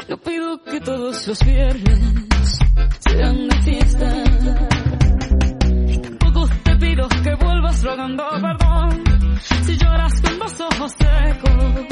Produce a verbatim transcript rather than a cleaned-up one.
No pido que todos los viernes sean de fiesta. Tampoco te pido que vuelvas rogando perdón si lloras con los ojos secos.